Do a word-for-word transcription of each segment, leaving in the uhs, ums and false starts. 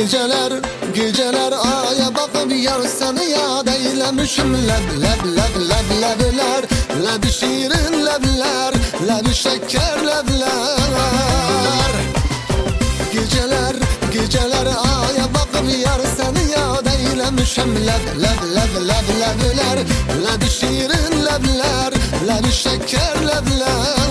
Geceler, geceler aya bakıp yar seni yad eylemişim. Leb, leb, leb, leb, lebler, lebi şirin lebler, lebi şeker lebler. Geceler, geceler aya bakıp yar seni yad eylemişim. Leb, leb, leb, leb, lebler, lebi şirin lebler, lebi şeker lebler.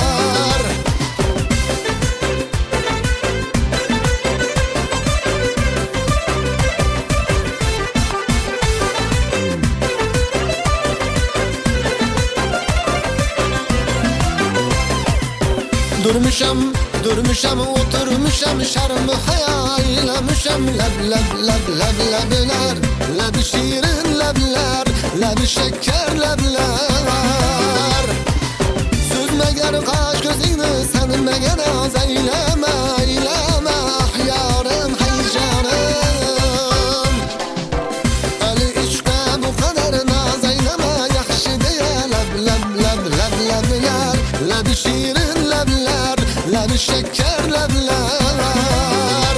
Durmuşam, durmuşam, oturmuşam, şarmı hayallemişem. Leb, leb, leb, leb, lebler, lebi şirin lebler, lebi şeker lebler. Süzmeger kaş gözünü, senmeger az eyleme, eyleme, ah yarım, hey canım. Ali işte bu kadar naz eyleme, yakşı diye. Leb, leb, leb, leb, lebler, lebi şirin lebler, lebi şeker lebler.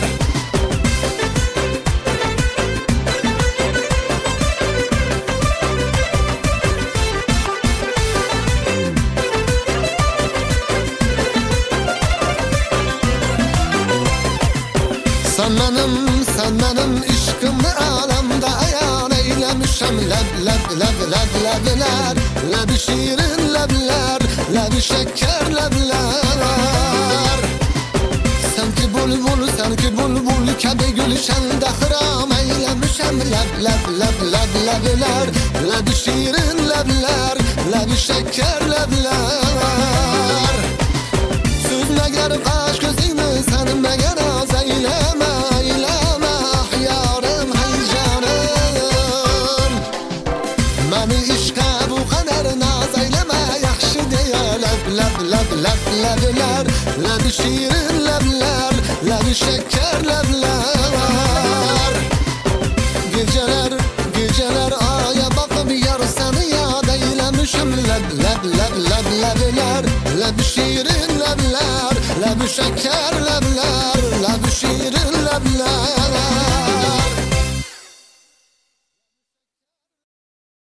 Sen benim, sen benim işkımı alemde ayan eylemişem. Leb, leb, leb, leb, lebler, lebi şirin lebler, lebi şeker lebler. Sen ki bulbul, sen ki bulbul, kebe gülşende hıram eylemişem. Leb, leb, leb, leb, lebler, lebi şirin lebler, lebi şeker lebler. Süzmeger kaş gözünü, sen meger az eyleme, eyleme, ah yarım, hey canım. Beni işe bu kadar naz eyleme, yakşı diye. Leb, leb, leb, leb, lebler, lebi şirin lebler, lebi şeker lebler. Geceler, geceler aya bakıp yar seni yad eylemişim. Leb, leb, leb, leb, lebler, lebi şirin lebler, lebi şeker lebler.